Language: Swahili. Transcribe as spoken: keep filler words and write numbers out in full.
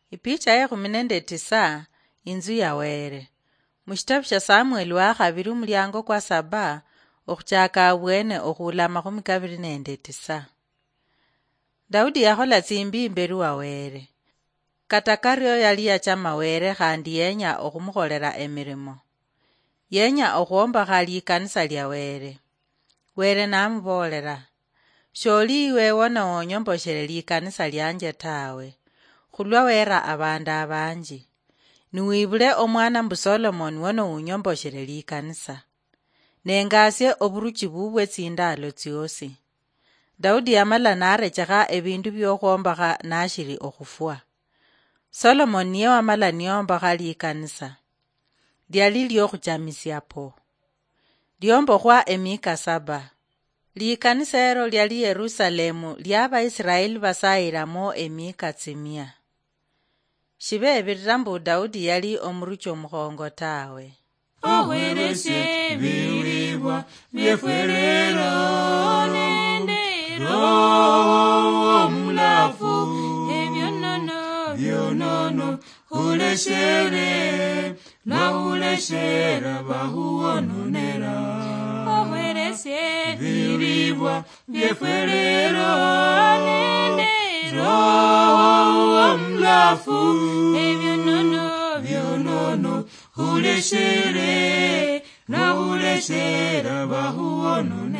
Ipicha ya kumi nende tisa inzu ya were. Mushitabu sha Samueli wa khabiri mulyango kwa saba okuchaka abwene okhula makhumi kabiri nende tisa. Daudi yakhola tsimbi imberi wa were. Kata karyo yali yachama were khandi yenya okhumukholera emirimo. Yenya okhuombakha likanisa lya were. Were namubolera, sholi iwe wona onyomboshele likanisa lyanje tawe. Khulwa wera abandu abanji. Niwibule omwana mbu Solomon wono unyomboshele likanisa. Nengasye oburuchi bubwe tsindalo tsiosi. Daudi yamala narechekha ebindu byokhuombakha nashiri okhufwa. Solomon niye wamala niombakha likanisa. Lyali lyokhuchamisya po. Lyombokhwa emika saba. Likanisa ero lyali Yerusalemu lyaba Israeli basayilamo emika tsimia. Shibebirira mbu Daudi yali omuruchi omukhongo tawe. Oweresye biwibwa byefwerero nende roho omulafu ebyonono byonono uleshere na uleshera bahuononera. Oweresye biwibwa byefwerero nende roho omulafu ebyonono byonono uleshere na uleshera bahuononera.